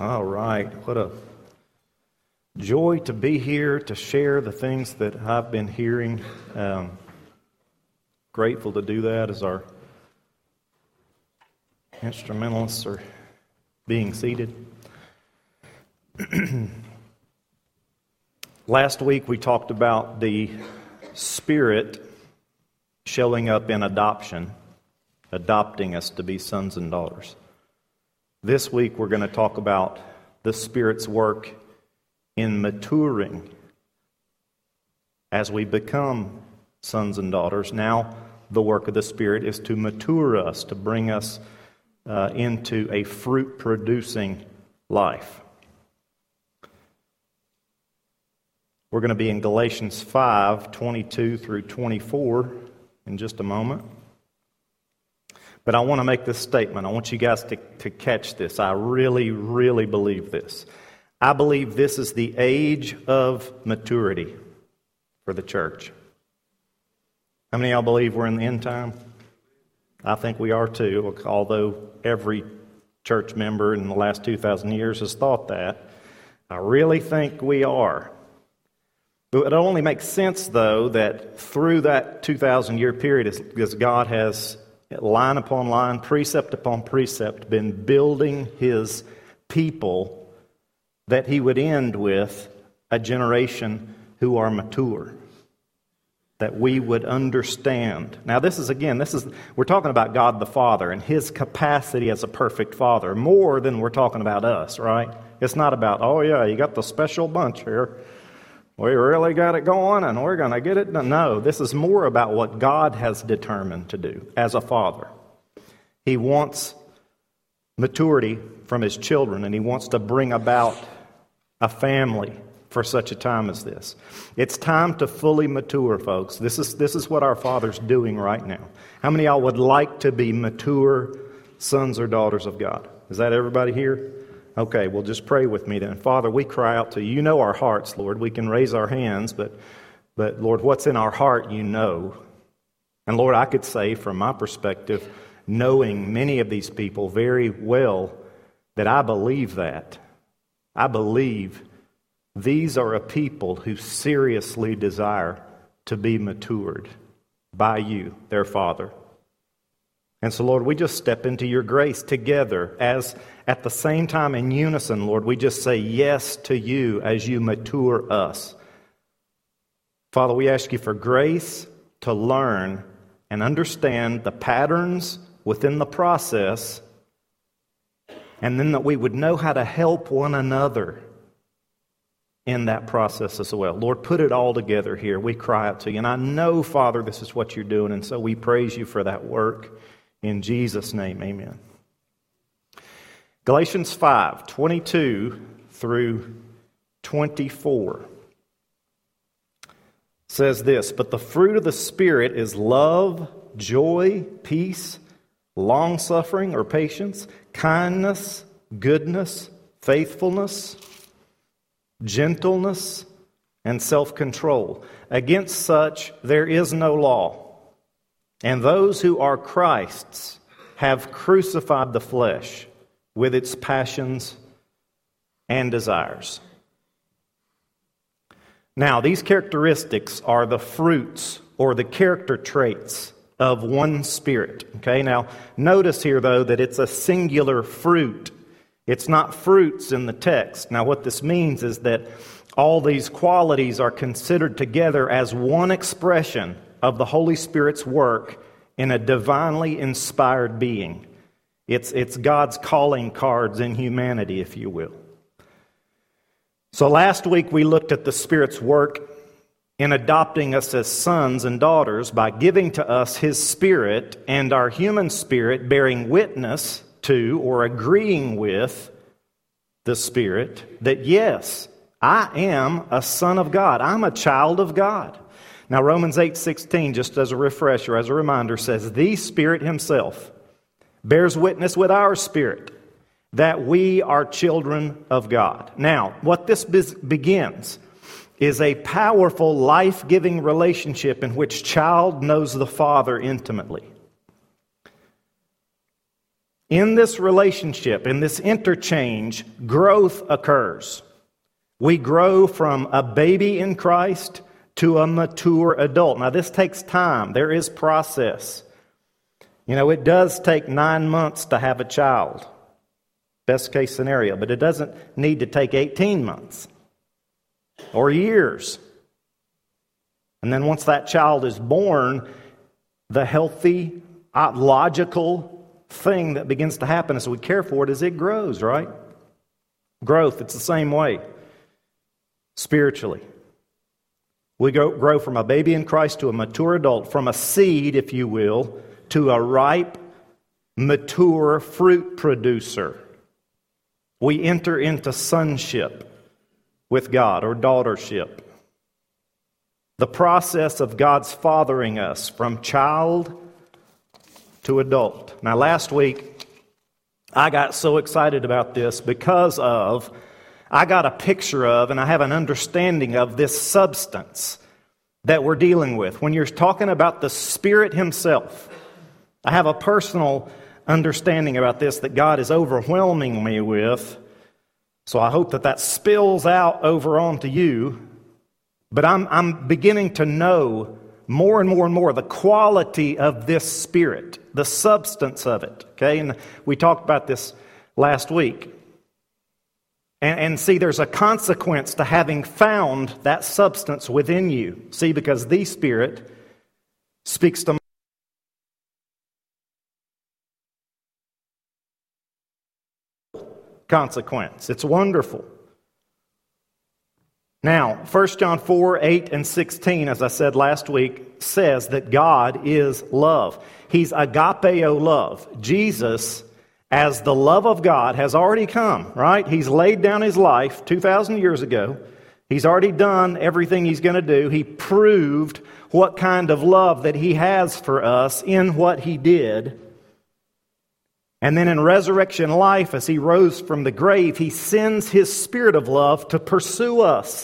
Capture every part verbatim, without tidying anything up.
All right. What a joy to be here to share the things that I've been hearing. Um, grateful to do that as our instrumentalists are being seated. Last week we talked about the Spirit showing up in adoption, adopting us to be sons and daughters. This week we're going to talk about the Spirit's work in maturing as we become sons and daughters. Now the work of the Spirit is to mature us, to bring us uh, into a fruit-producing life. We're going to be in Galatians five, twenty-two through twenty-four in just a moment. But I want to make this statement. I want you guys to, to catch this. I really, really believe this. I believe this is the age of maturity for the church. How many of y'all believe we're in the end time? I think we are too, although every church member in the last two thousand years has thought that. I really think we are. But it only makes sense, though, that through that two thousand year period, as God has line upon line, precept upon precept, been building His people, that He would end with a generation who are mature, that we would understand. Now this is, again, this is we're talking about God the Father and His capacity as a perfect Father, more than we're talking about us, right? It's not about, oh yeah, you got the special bunch here. We really got it going and we're going to get it done. No, this is more about what God has determined to do as a father. He wants maturity from His children, and He wants to bring about a family for such a time as this. It's time to fully mature, folks. This is, this is what our Father's doing right now. How many of y'all would like to be mature sons or daughters of God? Is that everybody here? Okay, well, just pray with me then. Father, we cry out to you. You know our hearts, Lord. We can raise our hands, but, but Lord, what's in our heart, you know. And Lord, I could say from my perspective, knowing many of these people very well, that I believe that. I believe these are a people who seriously desire to be matured by you, their Father. And so, Lord, we just step into your grace together as at the same time in unison, Lord, we just say yes to you as you mature us. Father, we ask you for grace to learn and understand the patterns within the process, and then that we would know how to help one another in that process as well. Lord, put it all together here. We cry out to you. And I know, Father, this is what you're doing, and so we praise you for that work. In Jesus' name, amen. Galatians five, twenty-two through twenty-four says this, "But the fruit of the Spirit is love, joy, peace, long-suffering or patience, kindness, goodness, faithfulness, gentleness, and self-control. Against such there is no law. And those who are Christ's have crucified the flesh with its passions and desires." Now, these characteristics are the fruits or the character traits of one Spirit. Okay, now notice here, though, that it's a singular fruit. It's not fruits in the text. Now, what this means is that all these qualities are considered together as one expression of the Holy Spirit's work in a divinely inspired being. It's, it's God's calling cards in humanity, if you will. So last week we looked at the Spirit's work in adopting us as sons and daughters by giving to us His Spirit and our human spirit bearing witness to or agreeing with the Spirit that yes, I am a son of God. I'm a child of God. Now, Romans eight sixteen, just as a refresher, as a reminder, says, "The Spirit Himself bears witness with our spirit that we are children of God." Now, what this begins is a powerful, life-giving relationship in which child knows the Father intimately. in this relationship, in this interchange, growth occurs. We grow from a baby in Christ to a mature adult. Now, this takes time. There is process. You know, it does take nine months to have a child, best case scenario, but it doesn't need to take eighteen months or years. And then once that child is born, the healthy, logical thing that begins to happen as we care for it is it grows, right? Growth, it's the same way spiritually. We go, grow from a baby in Christ to a mature adult, from a seed, if you will, to a ripe, mature fruit producer. We enter into sonship with God, or daughtership. The process of God's fathering us from child to adult. Now, last week, I got so excited about this because of, I got a picture of, and I have an understanding of this substance that we're dealing with. When you're talking about the Spirit Himself, I have a personal understanding about this that God is overwhelming me with. So I hope that that spills out over onto you. But I'm, I'm beginning to know more and more and more the quality of this Spirit, the substance of it. Okay, and we talked about this last week. And, and see, there's a consequence to having found that substance within you. See, because the Spirit speaks to consequence. It's wonderful. Now, First John four, eight, and sixteen, as I said last week, says that God is love. He's agapeo love. Jesus, as the love of God, has already come, right? He's laid down His life two thousand years ago. He's already done everything He's going to do. He proved what kind of love that He has for us in what He did. And then in resurrection life, as He rose from the grave, He sends His Spirit of love to pursue us.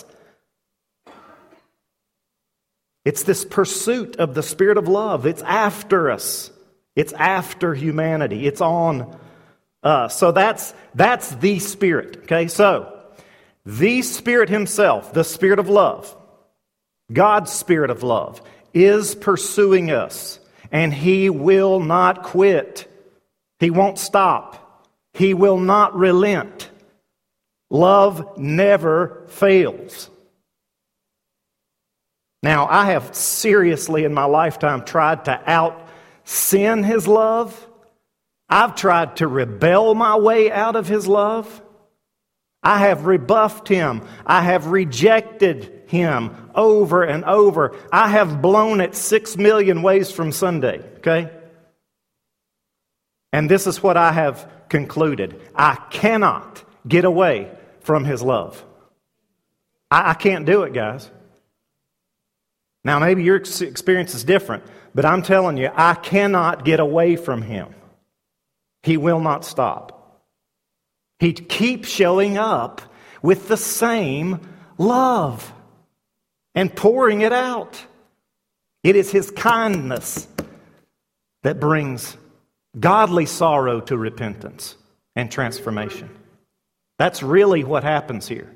It's this pursuit of the Spirit of love. It's after us. It's after humanity. It's on us. So that's, that's the Spirit. Okay, so the Spirit Himself, the Spirit of love, God's Spirit of love, is pursuing us. And He will not quit. He won't stop. He will not relent. Love never fails. Now, I have seriously in my lifetime tried to out-sin His love. I've tried to rebel my way out of His love. I have rebuffed Him. I have rejected Him over and over. I have blown it six million ways from Sunday, okay? And this is what I have concluded. I cannot get away from His love. I, I can't do it, guys. Now, maybe your experience is different, but I'm telling you, I cannot get away from Him. He will not stop. He keeps showing up with the same love and pouring it out. It is His kindness that brings godly sorrow to repentance and transformation. That's really what happens here.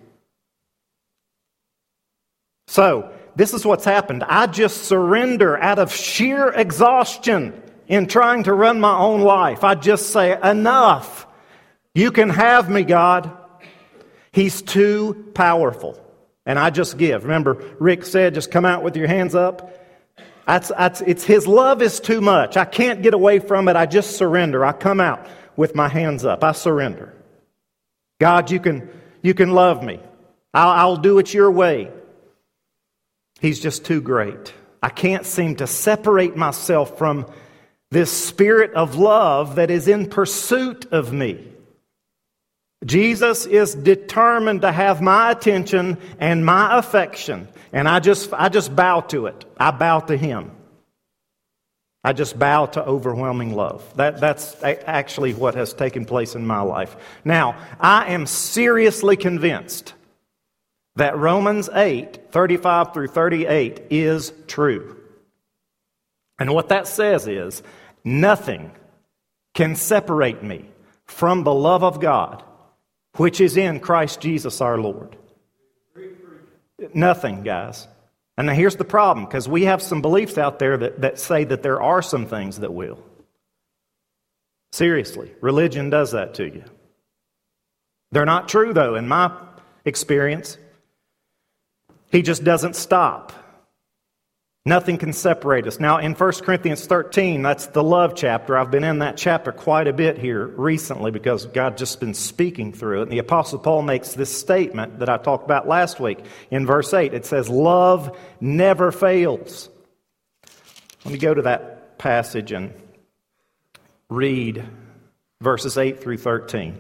So, this is what's happened. I just surrender out of sheer exhaustion in trying to run my own life. I just say, enough. You can have me, God. He's too powerful. And I just give. Remember, Rick said, just come out with your hands up. That's, that's, it's His love is too much. I can't get away from it. I just surrender. I come out with my hands up. I surrender. God, you can, you can love me. I'll, I'll do it your way. He's just too great. I can't seem to separate myself from this Spirit of love that is in pursuit of me. Jesus is determined to have my attention and my affection. And I just, I just bow to it. I bow to Him. I just bow to overwhelming love. That, that's actually what has taken place in my life. Now, I am seriously convinced that Romans eight, thirty-five through thirty-eight is true. And what that says is, nothing can separate me from the love of God, which is in Christ Jesus our Lord? Nothing, guys. And now here's the problem, because we have some beliefs out there that, that say that there are some things that will. Seriously, religion does that to you. They're not true, though, in my experience. He just doesn't stop. Nothing can separate us. Now, in First Corinthians thirteen, that's the love chapter. I've been in that chapter quite a bit here recently because God's just been speaking through it. And the Apostle Paul makes this statement that I talked about last week. In verse eight, it says, love never fails. Let me go to that passage and read verses eight through thirteen.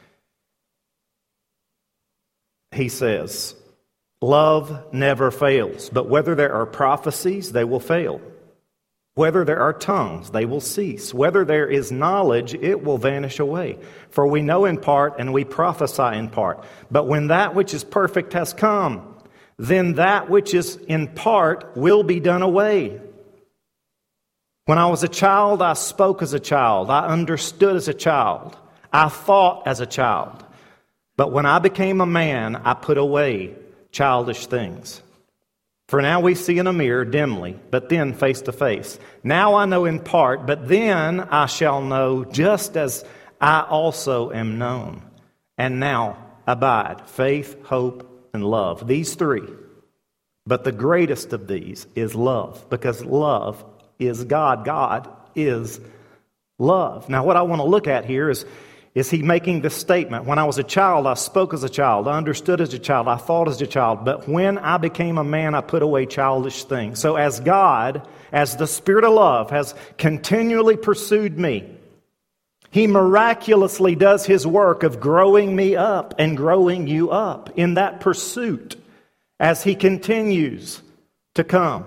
He says, love never fails, but whether there are prophecies, they will fail. Whether there are tongues, they will cease. Whether there is knowledge, it will vanish away. For we know in part and we prophesy in part. But when that which is perfect has come, then that which is in part will be done away. When I was a child, I spoke as a child. I understood as a child. I thought as a child. But when I became a man, I put away childish things. For now we see in a mirror dimly, but then face to face. Now I know in part, but then I shall know just as I also am known. And now abide faith, hope, and love. These three. But the greatest of these is love, because love is God. God is love. Now what I want to look at here is Is he making this statement? When I was a child, I spoke as a child. I understood as a child. I thought as a child. But when I became a man, I put away childish things. So as God, as the Spirit of love has continually pursued me, He miraculously does His work of growing me up and growing you up in that pursuit as He continues to come.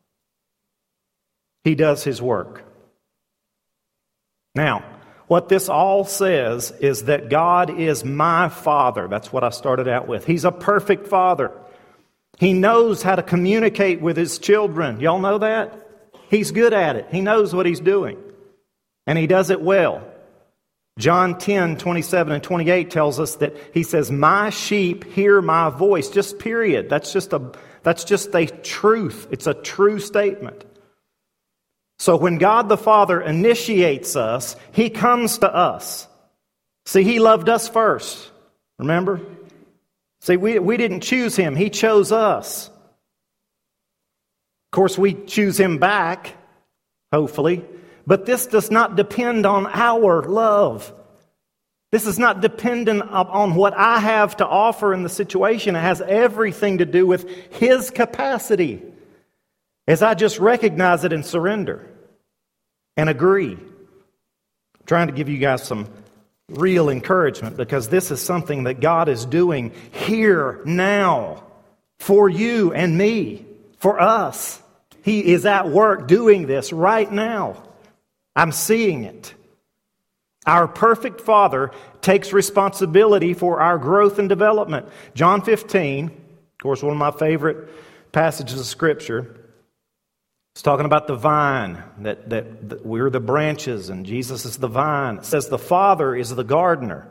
He does His work. Now, what this all says is that God is my Father. That's what I started out with. He's a perfect Father. He knows how to communicate with His children. Y'all know that? He's good at it. He knows what He's doing. And He does it well. John ten, twenty-seven and twenty-eight tells us that He says, my sheep hear my voice. Just period. That's just a, that's just a truth. It's a true statement. So when God the Father initiates us, He comes to us. See, He loved us first. Remember? See, we, we didn't choose Him. He chose us. Of course, we choose Him back, hopefully. But this does not depend on our love. This is not dependent on what I have to offer in the situation. It has everything to do with His capacity. As I just recognize it and surrender and agree. I'm trying to give you guys some real encouragement because this is something that God is doing here, now, for you and me, for us. He is at work doing this right now. I'm seeing it. Our perfect Father takes responsibility for our growth and development. John fifteen, of course, one of my favorite passages of Scripture. It's talking about the vine, that, that, that we're the branches and Jesus is the vine. It says the Father is the gardener.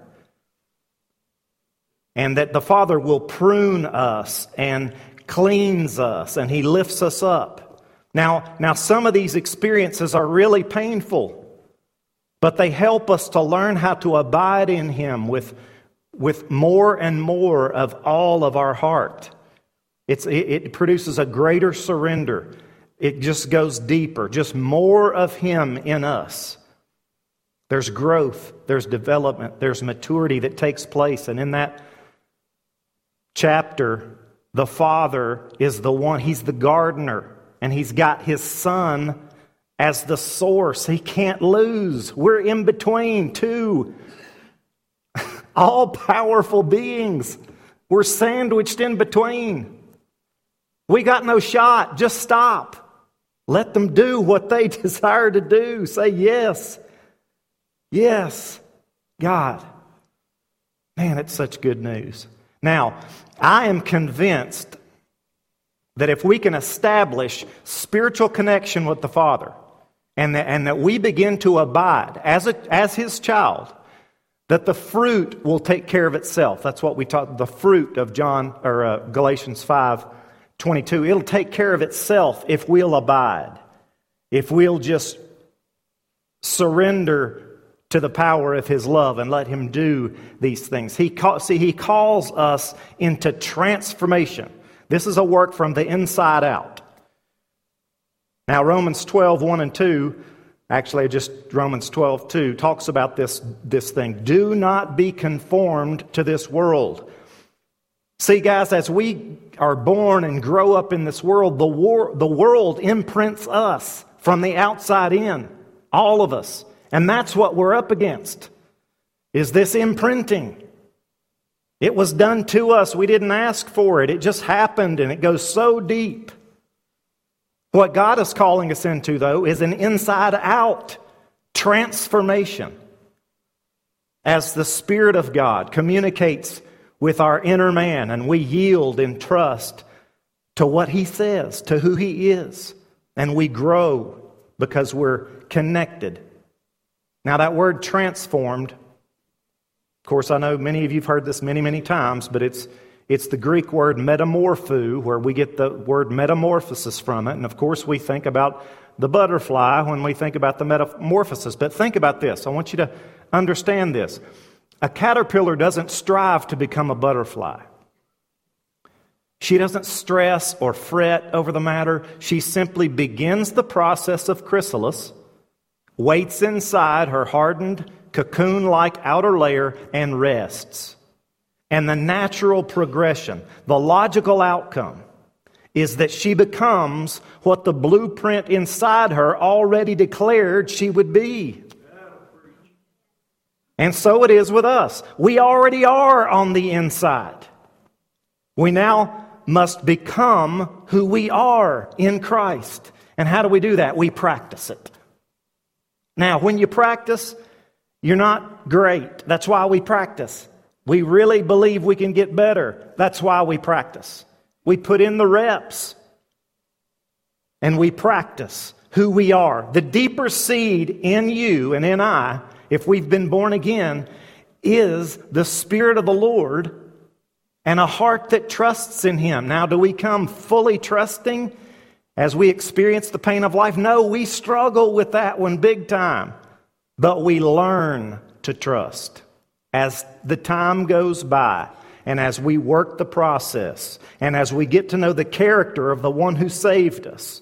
And that the Father will prune us and cleans us and He lifts us up. Now, now some of these experiences are really painful, but they help us to learn how to abide in Him with, with more and more of all of our heart. It's, it, it produces a greater surrender. It just goes deeper, just more of Him in us. There's growth, there's development, there's maturity that takes place. And in that chapter, the Father is the one, He's the gardener, and He's got His Son as the source. He can't lose. We're in between two all-powerful beings. We're sandwiched in between. We got no shot. Just stop. Let them do what they desire to do. Say yes. Yes, God. Man, it's such good news. Now, I am convinced that if we can establish spiritual connection with the Father, and that, and that we begin to abide as, a, as His child, that the fruit will take care of itself. That's what we taught, the fruit of John or uh, Galatians five twenty-two. It'll take care of itself if we'll abide, if we'll just surrender to the power of His love and let Him do these things. He call, see, He calls us into transformation. This is a work from the inside out. Now, Romans twelve, one and two, actually just Romans twelve, two, talks about this, this thing. Do not be conformed to this world. See, guys, as we are born and grow up in this world, the, war, the world imprints us from the outside in, all of us. And that's what we're up against, is this imprinting. It was done to us. We didn't ask for it. It just happened, and it goes so deep. What God is calling us into, though, is an inside-out transformation as the Spirit of God communicates with our inner man, and we yield in trust to what He says, to who He is, and we grow because we're connected. Now, that word transformed, of course, I know many of you have heard this many, many times, but it's it's the Greek word metamorpho, where we get the word metamorphosis from it. And of course, we think about the butterfly when we think about the metamorphosis. But think about this. I want you to understand this. A caterpillar doesn't strive to become a butterfly. She doesn't stress or fret over the matter. She simply begins the process of chrysalis, waits inside her hardened, cocoon-like outer layer, and rests. And the natural progression, the logical outcome, is that she becomes what the blueprint inside her already declared she would be. And so it is with us. We already are on the inside. We now must become who we are in Christ. And how do we do that? We practice it. Now, when you practice, you're not great. That's why we practice. We really believe we can get better. That's why we practice. We put in the reps. And we practice who we are. The deeper seed in you and in I, if we've been born again, is the Spirit of the Lord and a heart that trusts in Him. Now, do we come fully trusting as we experience the pain of life? No, we struggle with that one big time. But we learn to trust as the time goes by, and as we work the process, and as we get to know the character of the one who saved us,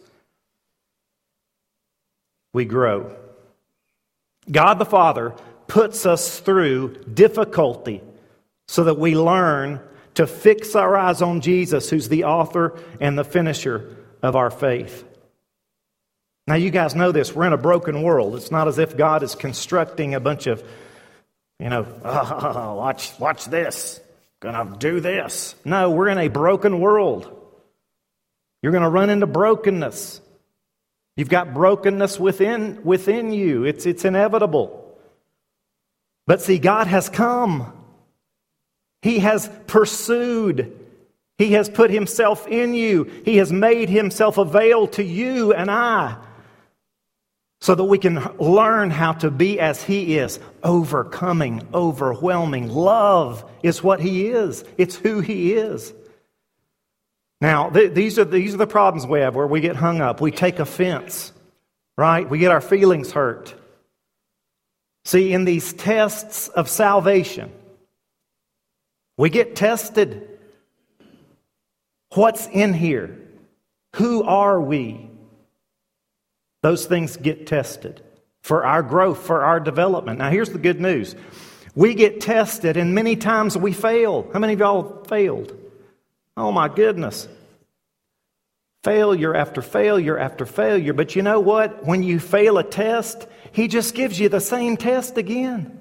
we grow. God the Father puts us through difficulty so that we learn to fix our eyes on Jesus, who's the author and the finisher of our faith. Now, you guys know this. We're in a broken world. It's not as if God is constructing a bunch of, you know, oh, watch, watch this. Gonna do this. No, we're in a broken world. You're going to run into brokenness. You've got brokenness within within you. It's it's inevitable. But see, God has come. He has pursued. He has put Himself in you. He has made Himself available to you and I, so that we can learn how to be as He is, overcoming, overwhelming. Love is what He is. It's who He is. Now, th- these are these are the problems we have where we get hung up. We take offense, right? We get our feelings hurt. See, in these tests of salvation, we get tested. What's in here? Who are we? Those things get tested for our growth, for our development. Now, here's the good news. We get tested, and many times we fail. How many of y'all failed? Oh, my goodness. Failure after failure after failure. But you know what? When you fail a test, He just gives you the same test again.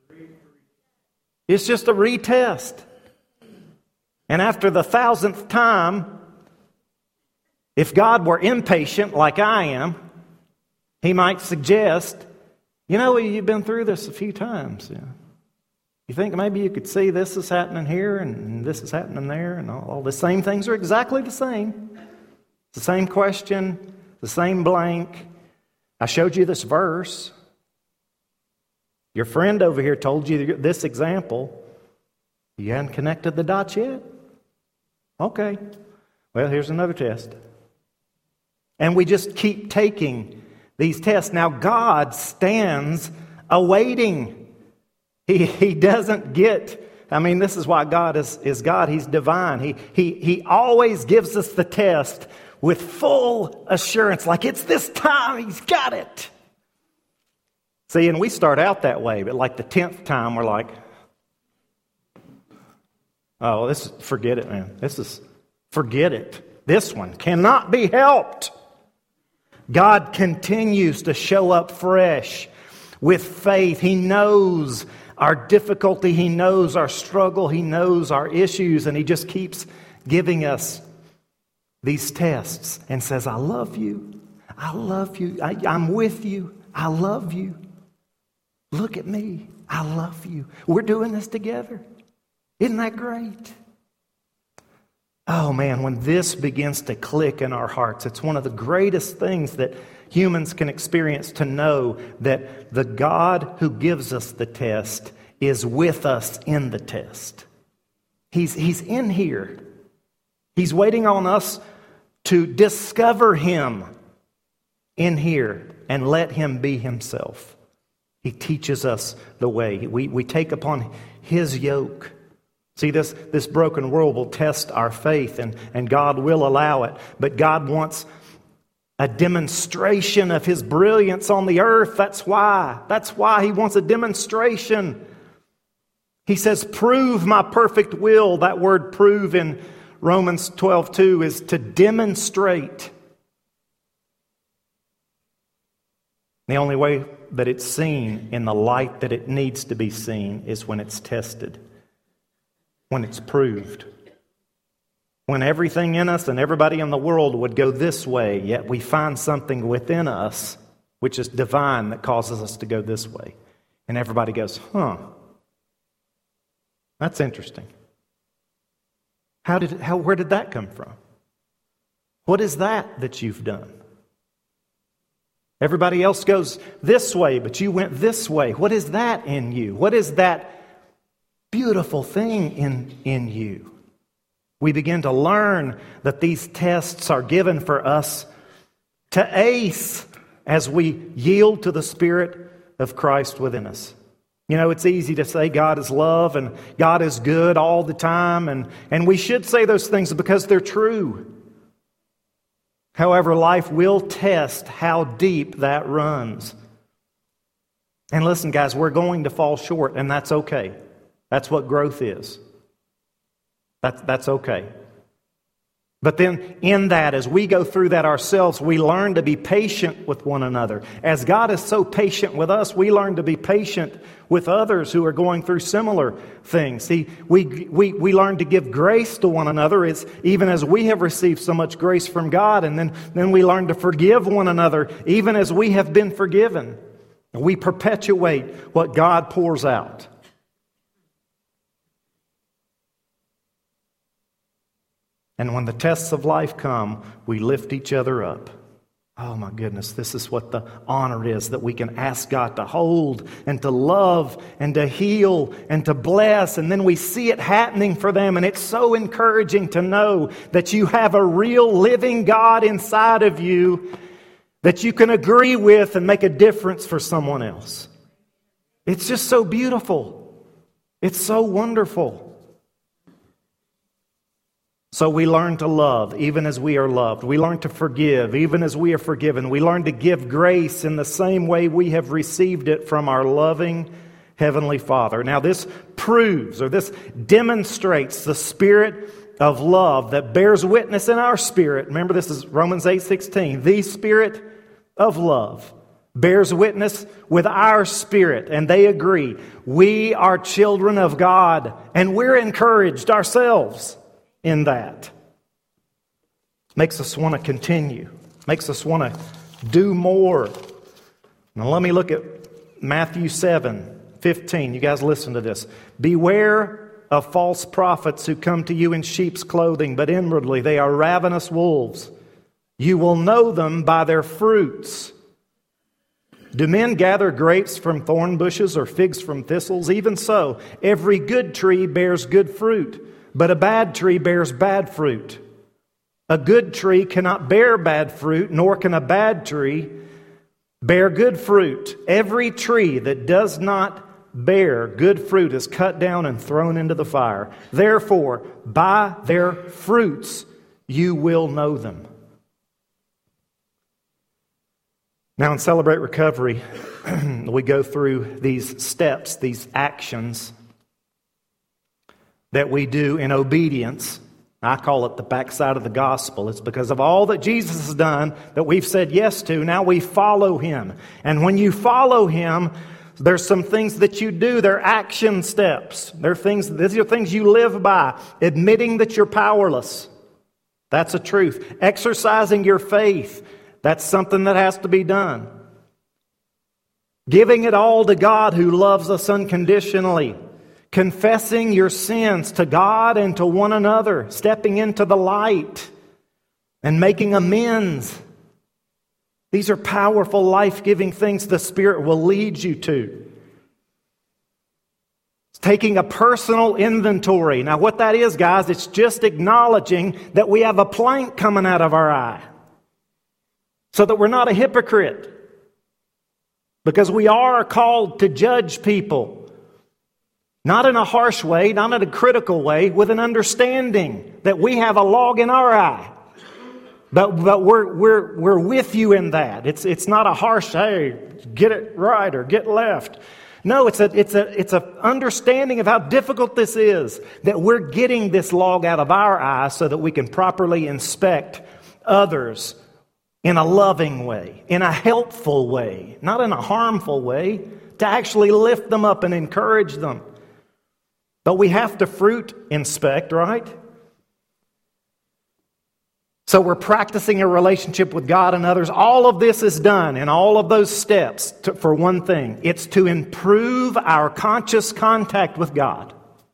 It's just a retest. And after the thousandth time, if God were impatient like I am, He might suggest, you know, you've been through this a few times. Yeah. You think maybe you could see this is happening here and this is happening there, and all, all the same things are exactly the same. It's the same question, the same blank. I showed you this verse. Your friend over here told you this example. You hadn't connected the dots yet? Okay. Well, here's another test. And we just keep taking these tests. Now, God stands awaiting. He, he doesn't get... I mean, this is why God is, is God. He's divine. He, he, he always gives us the test with full assurance, like it's this time, He's got it. See, and we start out that way, but like the tenth time, we're like, oh, this is, forget it, man. This is, forget it. This one cannot be helped. God continues to show up fresh with faith. He knows our difficulty. He knows our struggle. He knows our issues, and He just keeps giving us these tests and says, I love you. I love you. I, I'm with you. I love you. Look at me. I love you. We're doing this together. Isn't that great? Oh man, when this begins to click in our hearts, it's one of the greatest things that humans can experience, to know that the God who gives us the test is with us in the test. He's, he's in here. He's waiting on us to discover Him in here and let Him be Himself. He teaches us the way. We, we take upon His yoke. See, this, this broken world will test our faith, and, and God will allow it. But God wants a demonstration of His brilliance on the earth. That's why. That's why He wants a demonstration. He says, prove my perfect will. That word prove in Romans twelve two is to demonstrate. The only way that it's seen in the light that it needs to be seen is when it's tested, when it's proved. When everything in us and everybody in the world would go this way, yet we find something within us which is divine that causes us to go this way. And everybody goes, huh, that's interesting. How did how where did that come from? What is that that you've done? Everybody else goes this way, but you went this way. What is that in you? What is that beautiful thing in, in you? We begin to learn that these tests are given for us to ace as we yield to the Spirit of Christ within us. You know, it's easy to say God is love and God is good all the time, and, and we should say those things because they're true. However, life will test how deep that runs. And listen, guys, we're going to fall short, and that's okay. That's what growth is. That's, that's okay. But then in that, as we go through that ourselves, we learn to be patient with one another. As God is so patient with us, we learn to be patient with others who are going through similar things. See, we, we, we learn to give grace to one another, as, even as we have received so much grace from God. And then, then we learn to forgive one another, even as we have been forgiven. And we perpetuate what God pours out. And when the tests of life come, we lift each other up. Oh my goodness, this is what the honor is, that we can ask God to hold and to love and to heal and to bless. And then we see it happening for them. And it's so encouraging to know that you have a real living God inside of you that you can agree with and make a difference for someone else. It's just so beautiful. It's so wonderful. So we learn to love even as we are loved. We learn to forgive even as we are forgiven. We learn to give grace in the same way we have received it from our loving Heavenly Father. Now this proves, or this demonstrates, the spirit of love that bears witness in our spirit. Remember, this is Romans eight sixteen. The spirit of love bears witness with our spirit, and they agree. We are children of God, and we're encouraged ourselves in that. Makes us want to continue. Makes us want to do more. Now let me look at Matthew seven fifteen. You guys listen to this. Beware of false prophets who come to you in sheep's clothing, but inwardly they are ravenous wolves. You will know them by their fruits. Do men gather grapes from thorn bushes or figs from thistles? Even so, every good tree bears good fruit, but a bad tree bears bad fruit. A good tree cannot bear bad fruit, nor can a bad tree bear good fruit. Every tree that does not bear good fruit is cut down and thrown into the fire. Therefore, by their fruits you will know them. Now in Celebrate Recovery, we go through these steps, these actions that we do in obedience. I call it the backside of the gospel. It's because of all that Jesus has done that we've said yes to. Now we follow Him. And when you follow Him, there's some things that you do. They're action steps. They're things, these are things you live by. Admitting that you're powerless. That's a truth. Exercising your faith. That's something that has to be done. Giving it all to God who loves us unconditionally. Confessing your sins to God and to one another. Stepping into the light and making amends. These are powerful, life-giving things the Spirit will lead you to. It's taking a personal inventory. Now what that is, guys, it's just acknowledging that we have a plank coming out of our eye. So that we're not a hypocrite. Because we are called to judge people. Not in a harsh way, not in a critical way, with an understanding that we have a log in our eye. But but we're we're we're with you in that. It's it's not a harsh, hey, get it right or get left. No, it's a it's a it's a understanding of how difficult this is, that we're getting this log out of our eye so that we can properly inspect others in a loving way, in a helpful way, not in a harmful way, to actually lift them up and encourage them. But we have to fruit inspect, right? So we're practicing a relationship with God and others. All of this is done in all of those steps to, for one thing. It's to improve our conscious contact with God.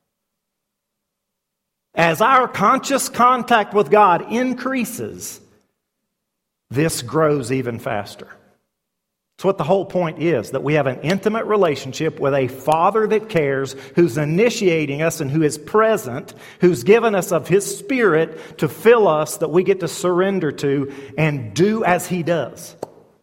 As our conscious contact with God increases, this grows even faster. That's what the whole point is, that we have an intimate relationship with a Father that cares, who's initiating us and who is present, who's given us of His Spirit to fill us, that we get to surrender to and do as He does.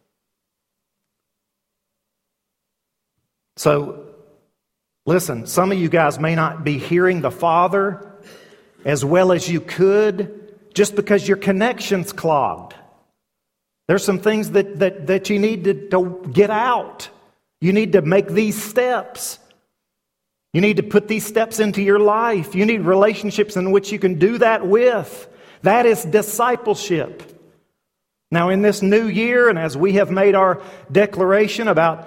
So, listen, some of you guys may not be hearing the Father as well as you could just because your connection's clogged. There's some things that, that, that you need to, to get out. You need to make these steps. You need to put these steps into your life. You need relationships in which you can do that with. That is discipleship. Now in this new year, and as we have made our declaration about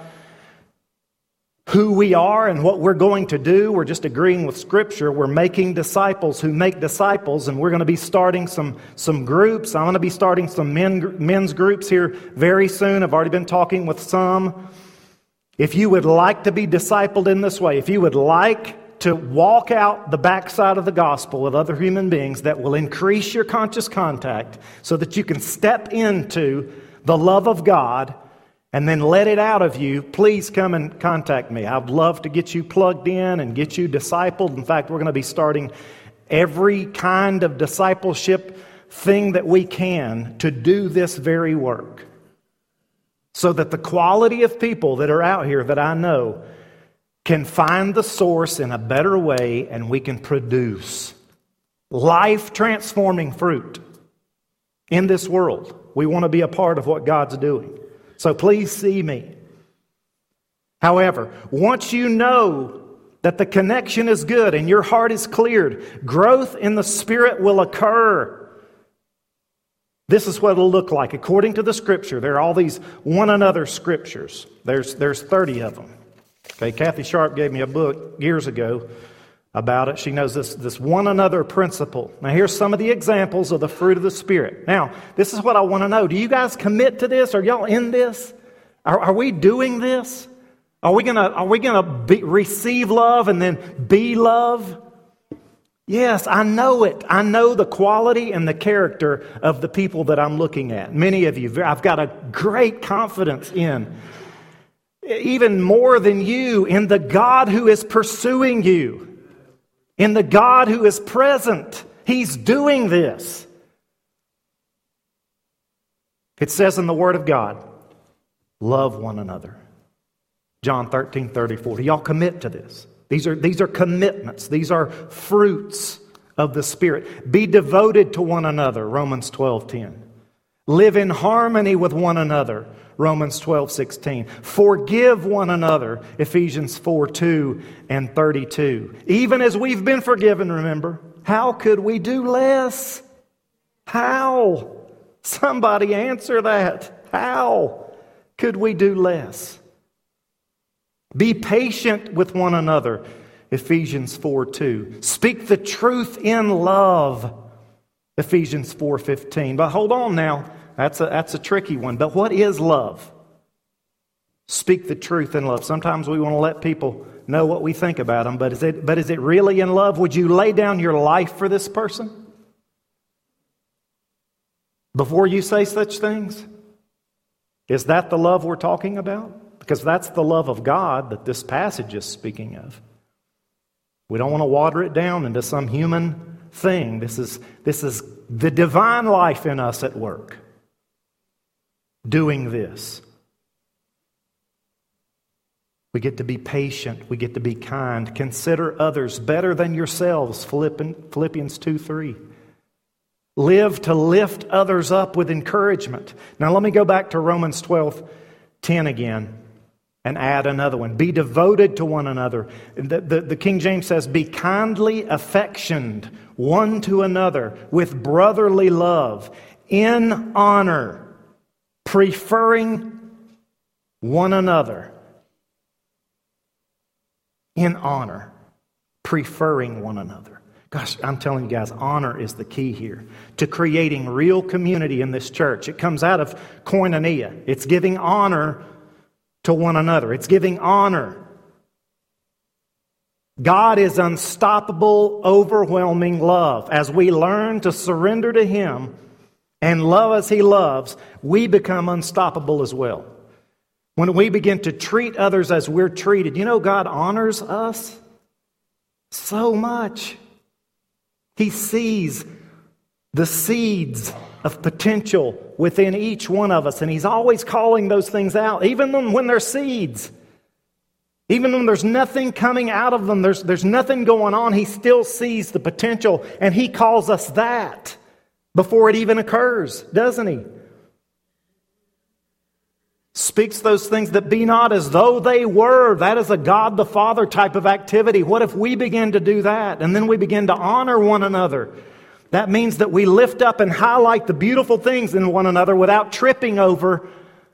who we are and what we're going to do, we're just agreeing with Scripture. We're making disciples who make disciples, and we're going to be starting some, some groups. I'm going to be starting some men, men's groups here very soon. I've already been talking with some. If you would like to be discipled in this way, if you would like to walk out the backside of the gospel with other human beings, that will increase your conscious contact so that you can step into the love of God and then let it out of you, please come and contact me. I'd love to get you plugged in and get you discipled. In fact, we're going to be starting every kind of discipleship thing that we can to do this very work. So that the quality of people that are out here that I know can find the source in a better way, and we can produce life-transforming fruit in this world. We want to be a part of what God's doing. So please see me. However, once you know that the connection is good and your heart is cleared, growth in the Spirit will occur. This is what it'll look like. According to the Scripture, there are all these one another scriptures. There's, there's thirty of them. Okay, Kathy Sharp gave me a book years ago about it. She knows this, this one another principle. Now here's some of the examples of the fruit of the Spirit. Now, this is what I want to know. Do you guys commit to this? Are y'all in this? Are, are we doing this? Are we gonna are we gonna be, receive love and then be love? Yes, I know it. I know the quality and the character of the people that I'm looking at. Many of you, I've got a great confidence in. even more than you, in the God who is pursuing you, in the God who is present. He's doing this. It says in the Word of God, love one another. John thirteen thirty-four. Do y'all commit to this? These are, these are commitments. These are fruits of the Spirit. Be devoted to one another, Romans twelve ten. Live in harmony with one another, Romans twelve sixteen. Forgive one another, Ephesians four two and thirty-two. Even as we've been forgiven, remember, how could we do less? How? Somebody answer that. How could we do less? Be patient with one another, Ephesians four two. Speak the truth in love, Ephesians four fifteen. But hold on now. That's a, that's a tricky one. But what is love? Speak the truth in love. Sometimes we want to let people know what we think about them, but is it, but is it really in love? Would you lay down your life for this person before you say such things? Is that the love we're talking about? Because that's the love of God that this passage is speaking of. We don't want to water it down into some human thing. This is, this is the divine life in us at work, doing this. We get to be patient. We get to be kind. Consider others better than yourselves, Philippians two three. Live to lift others up with encouragement. Now let me go back to Romans twelve ten again and add another one. Be devoted to one another. The, the, the King James says, be kindly affectioned one to another with brotherly love, in honor, preferring one another. In honor, preferring one another. Gosh, I'm telling you guys, honor is the key here to creating real community in this church. It comes out of koinonia. It's giving honor to one another. It's giving honor. God is unstoppable, overwhelming love. As we learn to surrender to Him and love as He loves, we become unstoppable as well. When we begin to treat others as we're treated, you know, God honors us so much. He sees the seeds of potential within each one of us, and He's always calling those things out, even when they're seeds. Even when there's nothing coming out of them, there's, there's nothing going on, He still sees the potential, and He calls us that before it even occurs, doesn't He? Speaks those things that be not as though they were. That is a God the Father type of activity. What if we begin to do that and then we begin to honor one another? That means that we lift up and highlight the beautiful things in one another without tripping over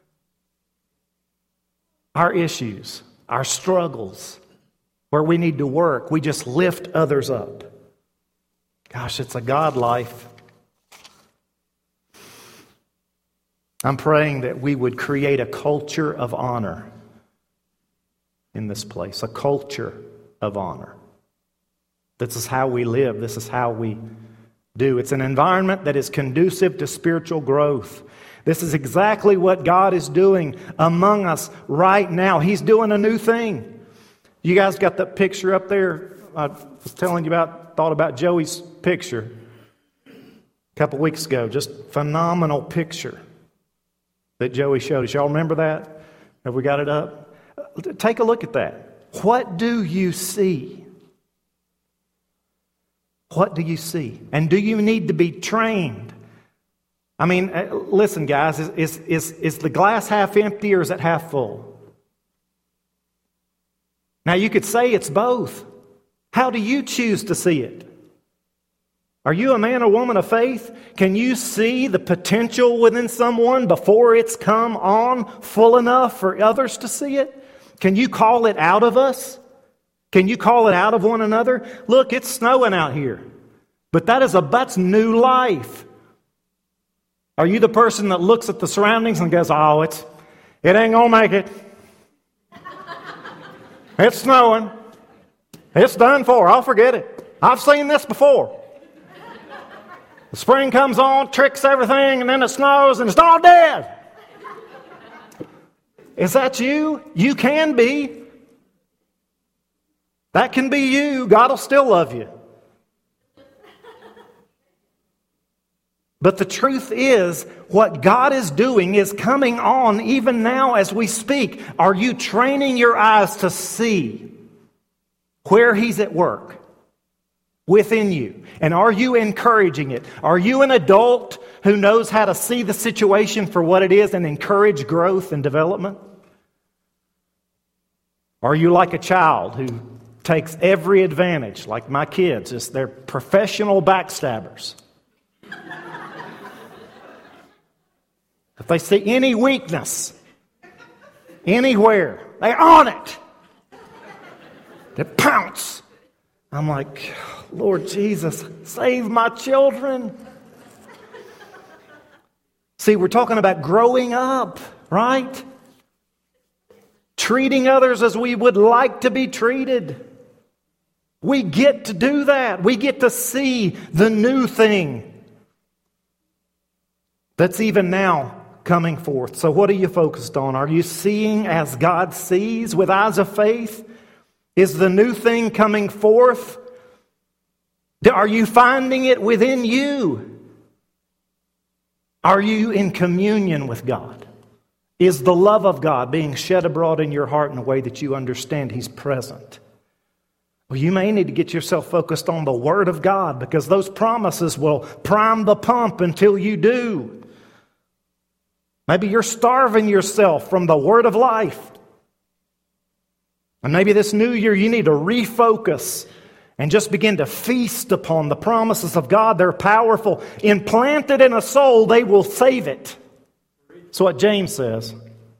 our issues, our struggles, where we need to work. We just lift others up. Gosh, it's a God life. I'm praying that we would create a culture of honor in this place, a culture of honor. This is how we live. This is how we do. It's an environment that is conducive to spiritual growth. This is exactly what God is doing among us right now. He's doing a new thing. You guys got that picture up there? I was telling you about, thought about Joey's picture a couple weeks ago. Just phenomenal picture that Joey showed us. Y'all remember that? Have we got it up? Take a look at that. What do you see? What do you see? And do you need to be trained? I mean, listen, guys, is, is, is, is the glass half empty or is it half full? Now, you could say it's both. How do you choose to see it? Are you a man or woman of faith? Can you see the potential within someone before it's come on full enough for others to see it? Can you call it out of us? Can you call it out of one another? Look, it's snowing out here. But that is a that's new life. Are you the person that looks at the surroundings and goes, oh, it's it ain't gonna make it. It's snowing. It's done for. I'll forget it. I've seen this before. The spring comes on, tricks everything, and then it snows, and it's all dead. Is that you? You can be. That can be you. God will still love you. But the truth is, what God is doing is coming on even now as we speak. Are you training your eyes to see where He's at work within you? And are you encouraging it? Are you an adult who knows how to see the situation for what it is and encourage growth and development? Are you like a child who takes every advantage, like my kids? Just they're professional backstabbers. If they see any weakness anywhere, they're on it. They pounce. I'm like, Lord Jesus, save my children. See, we're talking about growing up, right? Treating others as we would like to be treated. We get to do that. We get to see the new thing that's even now coming forth. So what are you focused on? Are you seeing as God sees with eyes of faith? Is the new thing coming forth? Are you finding it within you? Are you in communion with God? Is the love of God being shed abroad in your heart in a way that you understand He's present? Well, you may need to get yourself focused on the Word of God, because those promises will prime the pump until you do. Maybe you're starving yourself from the Word of life. And maybe this new year you need to refocus and just begin to feast upon the promises of God. They're powerful. Implanted in a soul, they will save it. That's what James says.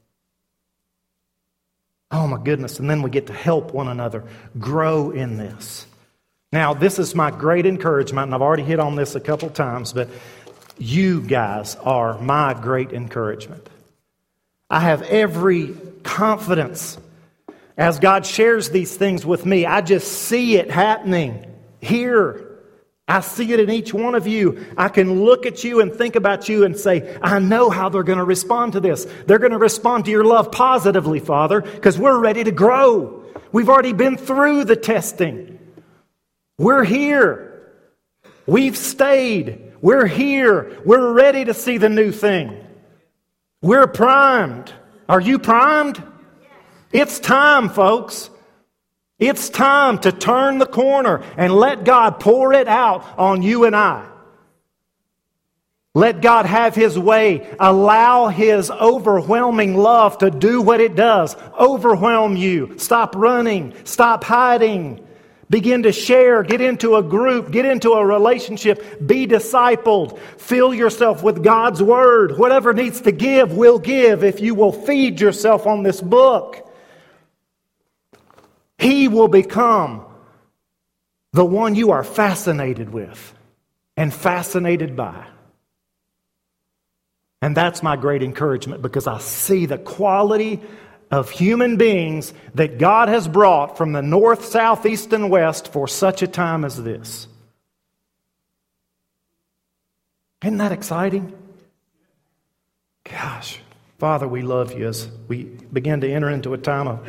Oh my goodness. And then we get to help one another grow in this. Now, this is my great encouragement, and I've already hit on this a couple times, but you guys are my great encouragement. I have every confidence as God shares these things with me. I just see it happening here. I see it in each one of you. I can look at you and think about you and say, I know how they're going to respond to this. They're going to respond to your love positively, Father, because we're ready to grow. We've already been through the testing. We're here. We've stayed. We're here. We're ready to see the new thing. We're primed. Are you primed? It's time, folks. It's time to turn the corner and let God pour it out on you and I. Let God have His way. Allow His overwhelming love to do what it does. Overwhelm you. Stop running. Stop hiding. Begin to share. Get into a group. Get into a relationship. Be discipled. Fill yourself with God's Word. Whatever needs to give, will give if you will feed yourself on this book. He will become the one you are fascinated with and fascinated by. And that's my great encouragement, because I see the quality of human beings that God has brought from the north, south, east, and west for such a time as this. Isn't that exciting? Gosh, Father, we love you as we begin to enter into a time of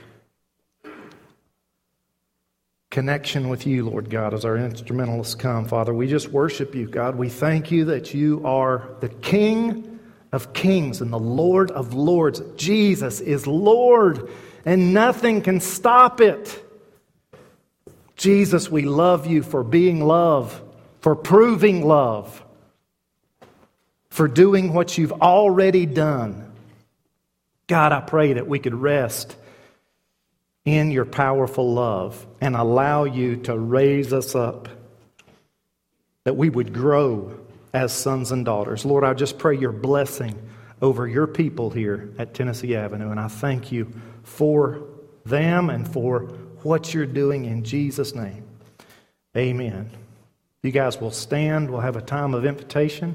connection with you, Lord God, as our instrumentalists come. Father, we just worship you, God. We thank you that you are the King of kings and the Lord of lords. Jesus is Lord, and nothing can stop it. Jesus, we love you for being love, for proving love, for doing what you've already done. God, I pray that we could rest in your powerful love and allow you to raise us up, that we would grow as sons and daughters. Lord, I just pray your blessing over your people here at Tennessee Avenue, and I thank you for them and for what you're doing in Jesus' name. Amen. You guys will stand. We'll have a time of invitation.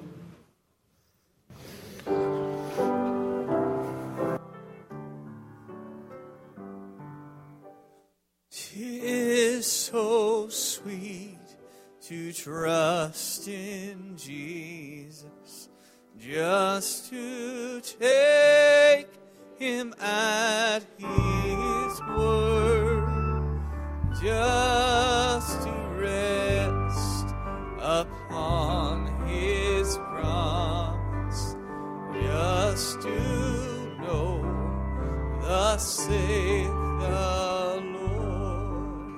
So sweet to trust in Jesus, just to take him at his word, just to rest upon his promise, just to know thus saith the Lord.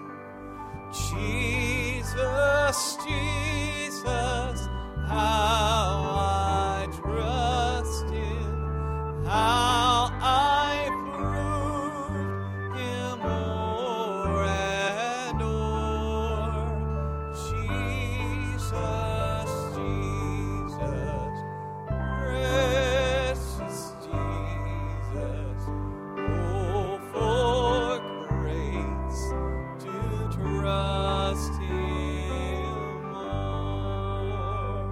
Jesus, Jesus, how I trust him, how I prove him more and more. Jesus, Jesus, precious Jesus, oh, for grace to trust him more.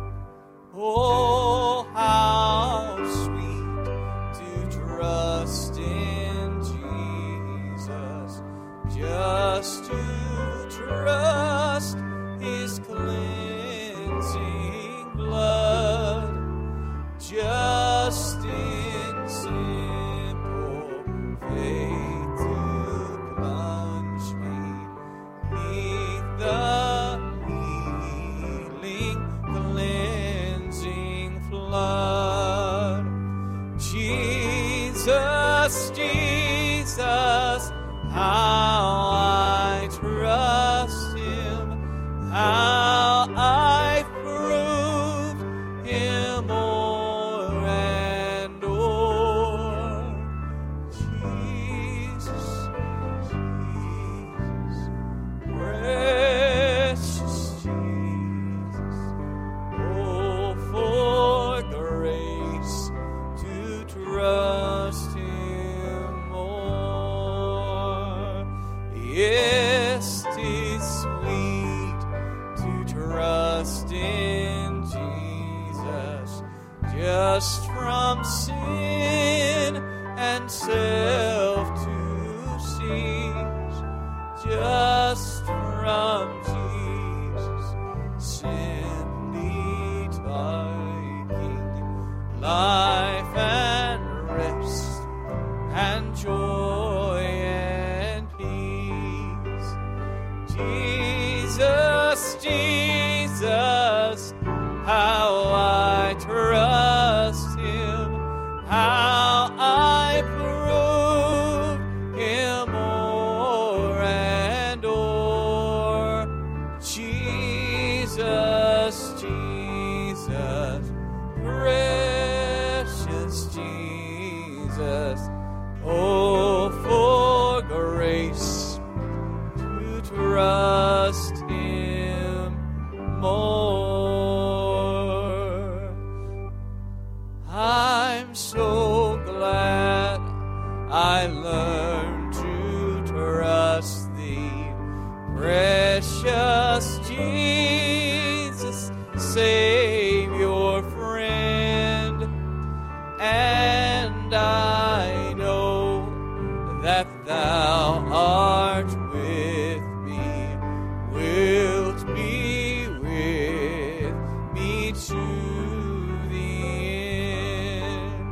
Oh, how sweet to trust in Jesus, just to trust his cleansing blood, just in simple faith to plunge me neath the healing, cleansing flood. Jesus, Jesus, how I trust him, how I prove him o'er and o'er. Jesus, Jesus, precious Jesus, oh, for grace to trust him more. Yes, 'tis sweet to trust in Jesus, just from sin and self to cease, just from Jesus, sin taking, life and rest and joy and peace. Jesus, Jesus, how I trust him, how I prove him o'er and o'er. Jesus, Jesus, precious Jesus, oh, for grace to trust him more. I'm so glad I learned to trust thee, precious Jesus, Savior, friend. And I know that thou art with me, wilt be with me to the end.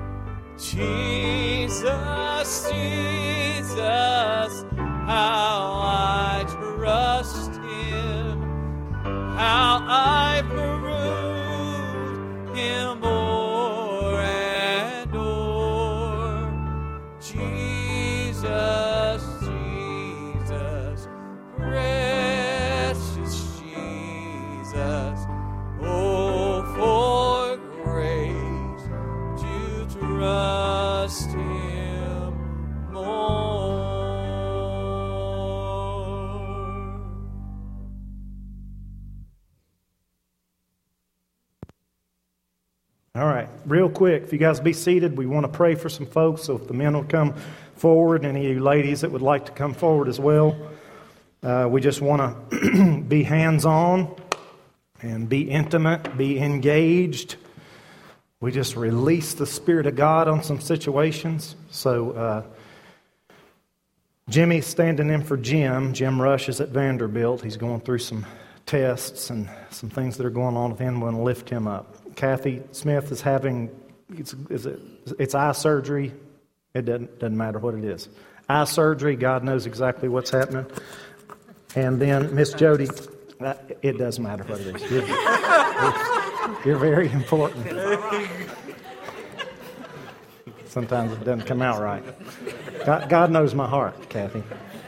Jesus, Jesus, how I trust him, how I prove him o'er and o'er. Jesus, Jesus, precious Jesus, oh, for grace to trust him more. All right, real quick, if you guys be seated, we want to pray for some folks, so if the men will come forward, any of you ladies that would like to come forward as well. Uh, we just want to be hands-on and be intimate, be engaged. We just release the Spirit of God on some situations. So uh, Jimmy's standing in for Jim. Jim Rush is at Vanderbilt. He's going through some tests and some things that are going on with him. We're going to lift him up. Kathy Smith is having, it's, is it, it's eye surgery. It doesn't, doesn't matter what it is. Eye surgery, God knows exactly what's happening. And then Miss Jody, uh, it doesn't matter what it is. You're, you're, you're very important. Sometimes it doesn't come out right. God, God knows my heart, Kathy.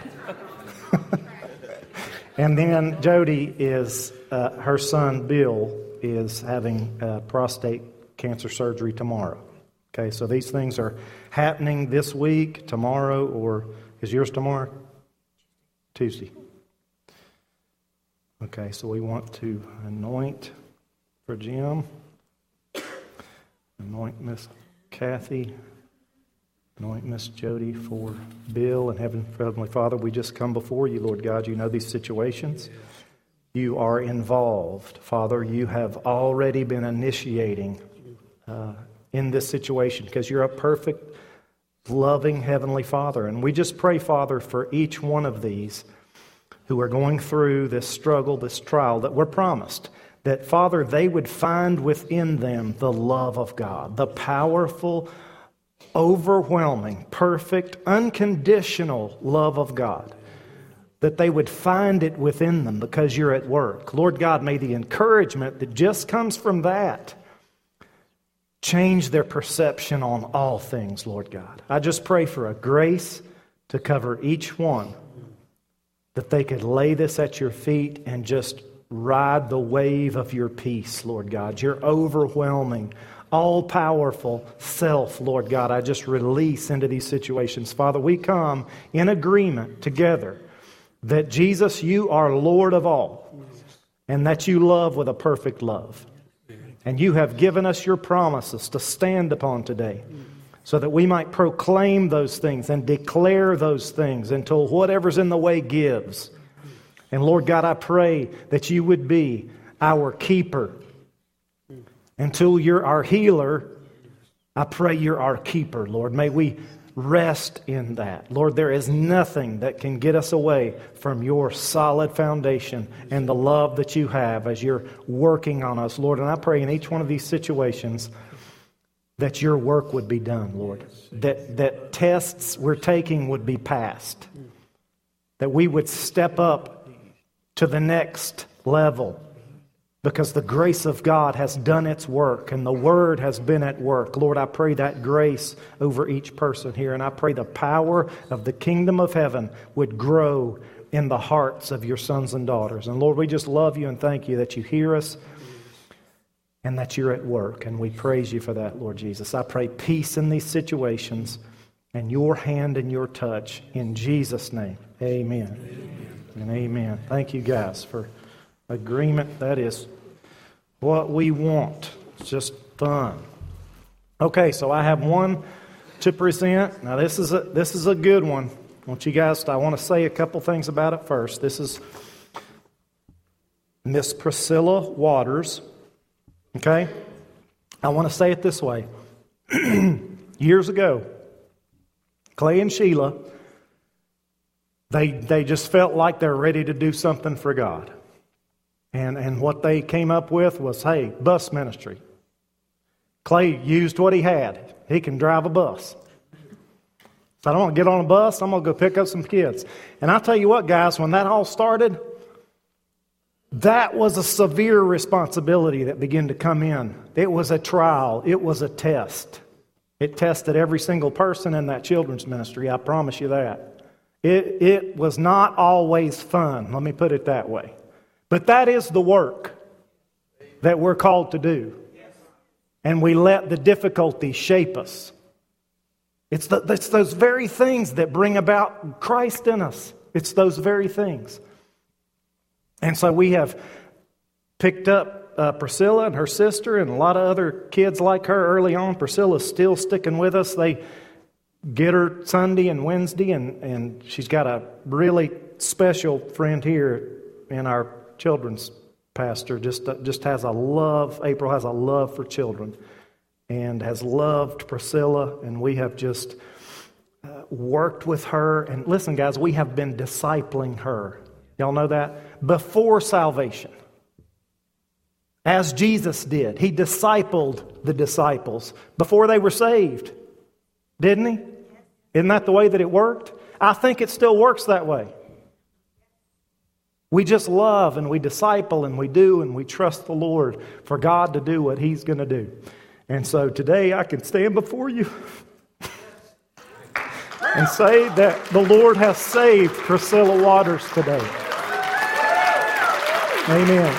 And then Jody is, uh, her son Bill is having uh, prostate cancer surgery tomorrow. Okay, so these things are happening this week, tomorrow, or is yours tomorrow? Tuesday. Okay, so we want to anoint for Jim, anoint Miss Kathy, anoint Miss Jody for Bill, and Heavenly Father, we just come before you, Lord God. You know these situations. You are involved. Father, you have already been initiating uh, in this situation because you're a perfect, loving Heavenly Father. And we just pray, Father, for each one of these who are going through this struggle, this trial that we're promised, that, Father, they would find within them the love of God, the powerful, overwhelming, perfect, unconditional love of God, that they would find it within them because you're at work. Lord God, may the encouragement that just comes from that change their perception on all things, Lord God. I just pray for a grace to cover each one, that they could lay this at your feet and just ride the wave of your peace, Lord God. Your overwhelming, all-powerful self, Lord God, I just release into these situations. Father, we come in agreement together that, Jesus, you are Lord of all, and that you love with a perfect love. And you have given us your promises to stand upon today so that we might proclaim those things and declare those things until whatever's in the way gives. And Lord God, I pray that you would be our keeper. Until you're our healer, I pray you're our keeper, Lord. May we rest in that. Lord, there is nothing that can get us away from your solid foundation and the love that you have as you're working on us, Lord. And I pray in each one of these situations that your work would be done, Lord. That, that tests we're taking would be passed. That we would step up to the next level. Because the grace of God has done its work and the Word has been at work. Lord, I pray that grace over each person here. And I pray the power of the kingdom of heaven would grow in the hearts of your sons and daughters. And Lord, we just love you and thank you that you hear us and that you're at work. And we praise you for that, Lord Jesus. I pray peace in these situations and your hand and your touch. In Jesus' name, amen. Amen. And amen. Thank you guys for agreement. That is what we want. It's just fun. Okay, so I have one to present. Now this is a this is a good one. I want you guys to, I want to say a couple things about it first. This is Miss Priscilla Waters. Okay? I want to say it this way. Years ago, Clay and Sheila, they they just felt like they're ready to do something for God. And and what they came up with was, hey, bus ministry. Clay used what he had. He can drive a bus. So I don't want to get on a bus. I'm going to go pick up some kids. And I'll tell you what, guys, when that all started, that was a severe responsibility that began to come in. It was a trial. It was a test. It tested every single person in that children's ministry. I promise you that. It, it was not always fun. Let me put it that way. But that is the work that we're called to do. And we let the difficulty shape us. It's, the, it's those very things that bring about Christ in us. It's those very things. And so we have picked up uh, Priscilla and her sister and a lot of other kids like her early on. Priscilla's still sticking with us. They get her Sunday and Wednesday, and, and she's got a really special friend here in our children's pastor. Just, uh, just has a love, April has a love for children and has loved Priscilla, and we have just uh, worked with her. And listen, guys, we have been discipling her. Y'all know that? Before salvation. As Jesus did. He discipled the disciples before they were saved. Didn't he? Isn't that the way that it worked? I think it still works that way. We just love and we disciple and we do and we trust the Lord for God to do what He's going to do. And so today I can stand before you and say that the Lord has saved Priscilla Waters today. Amen.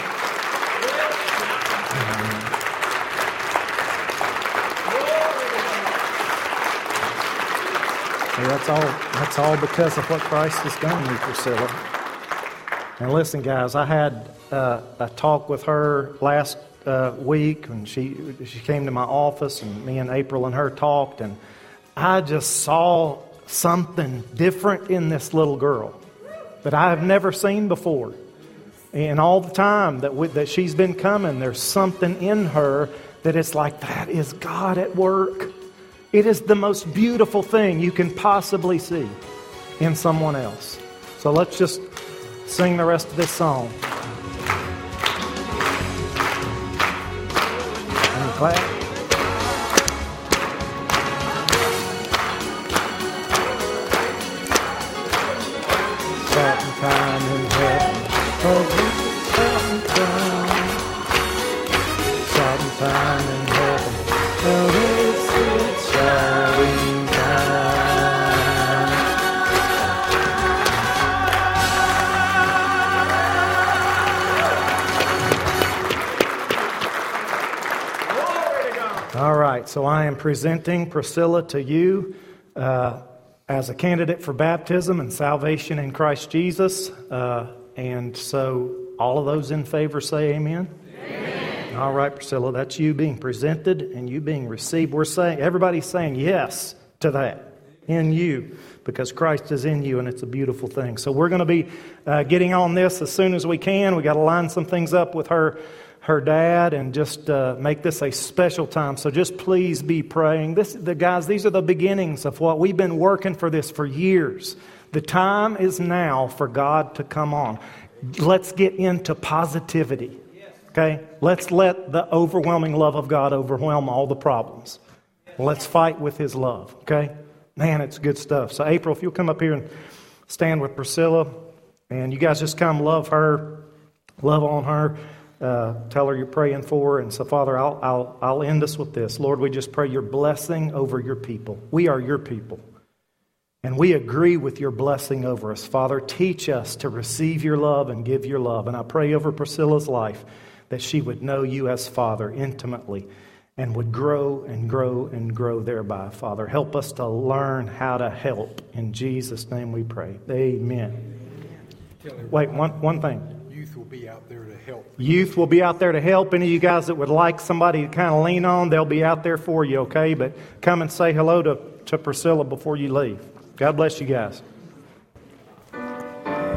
Hey, that's all, that's all because of what Christ has done to you, Priscilla. And listen, guys, I had uh, a talk with her last uh, week, and she she came to my office, and me and April and her talked, and I just saw something different in this little girl that I have never seen before. And all the time that we, that she's been coming, there's something in her that it's like, that is God at work. It is the most beautiful thing you can possibly see in someone else. So let's just sing the rest of this song. And clap. Certain time in heaven, oh, certain time, certain time in heaven, oh, it's it's shouting time. All right, so I am presenting Priscilla to you uh, as a candidate for baptism and salvation in Christ Jesus. Uh, and so all of those in favor say amen. Amen. All right, Priscilla, that's you being presented and you being received. We're saying, everybody's saying yes to that in you because Christ is in you and it's a beautiful thing. So we're going to be uh, getting on this as soon as we can. We got to line some things up with her her dad and just uh, make this a special time. So just please be praying. This, the guys, these are the beginnings of what we've been working for this for years. The time is now for God to come on. Let's get into positivity. Okay? Let's let the overwhelming love of God overwhelm all the problems. Let's fight with His love. Okay? Man, it's good stuff. So April, if you'll come up here and stand with Priscilla, and you guys just come love her, love on her. Uh, tell her you're praying for her. And so, Father, I'll, I'll, I'll end us with this. Lord, we just pray your blessing over your people. We are your people. And we agree with your blessing over us. Father, teach us to receive your love and give your love. And I pray over Priscilla's life that she would know you as Father intimately and would grow and grow and grow thereby. Father, help us to learn how to help. In Jesus' name we pray. Amen. Wait, one, one thing. Youth will be out there to help. Youth will be out there to help. Any of you guys that would like somebody to kind of lean on, they'll be out there for you, okay? But come and say hello to, to Priscilla before you leave. God bless you guys.